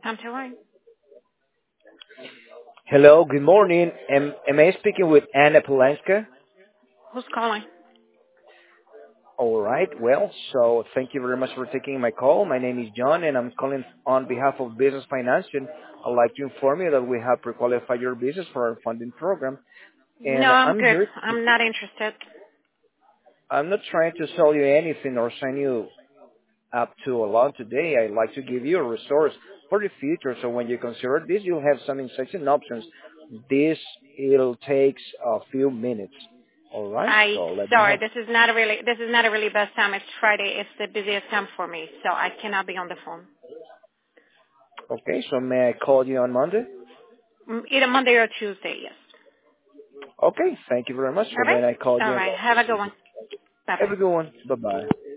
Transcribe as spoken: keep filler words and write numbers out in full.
I'm Joanne. Hello, good morning. Am, am I speaking with Anna Polanska? Who's calling? All right, well, so thank you very much for taking my call. My name is John, and I'm calling on behalf of Business Financial. I'd like to inform you that we have pre-qualified your business for our funding program, No, and I'm I'm good. here. To, I'm not interested. I'm not trying to sell you anything or sign you up to a loan today. I'd like to give you a resource for the future, so when you consider this, you'll have some insights and options. This, it'll takes a few minutes. All right, I so let me sorry. help. This is not a really. This is not a really best time. It's Friday. It's the busiest time for me, so I cannot be on the phone. Okay, so may I call you on Monday? Mm, Either Monday or Tuesday. Yes. Okay, thank you very much. All So right. then I call All you on right. Have a good one. Bye bye. Have a good one. Bye-bye.